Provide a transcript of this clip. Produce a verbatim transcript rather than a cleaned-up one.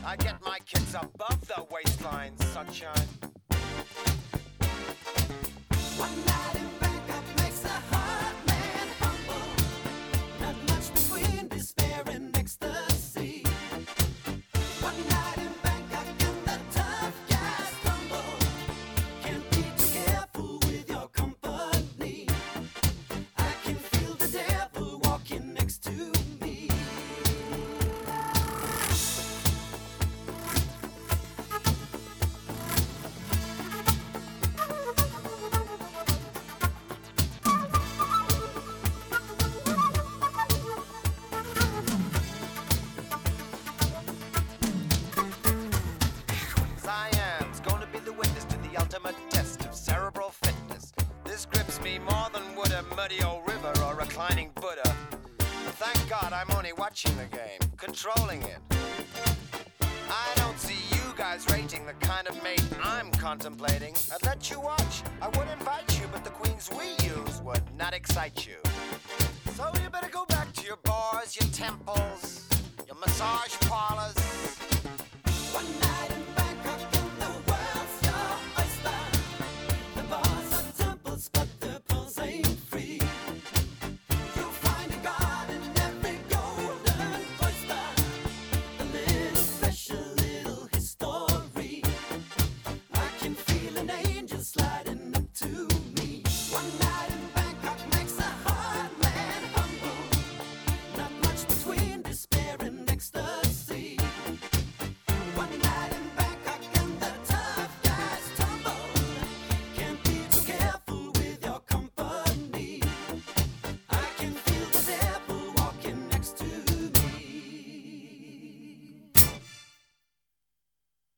I get my kicks above the waistline, sunshine. One night in Bangkok makes a hard man humble. Not much between despair and ecstasy. One night in Bangkok and the tough guys stumble. Can't be too careful with your company. I can feel the devil walking next to me. Cyan's gonna be the witness to the ultimate test of cerebral fitness. This grips me more than would a muddy old river or reclining Buddha. But thank God I'm only watching the game, controlling it. I don't see you guys rating the kind of mate I'm contemplating. I'd let you watch, I would invite you, but the queens we use would not excite you. So you better go back to your bars, your temples, your massage parlors,